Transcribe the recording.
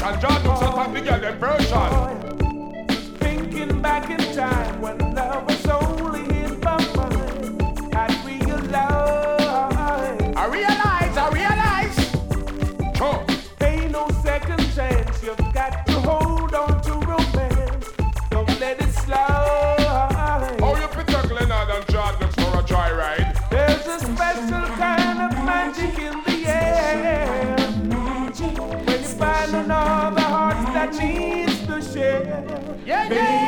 version. John looks at the girl them version. Thinking back in time when love was only in my mind, I realize. Oh. Ain't no second chance. You've got to hold on to romance. Don't let it slide. Oh, you protect Leonard and John looks for a joyride. There's a special kind of magic in the air. When you find another heart that needs to share. Yeah.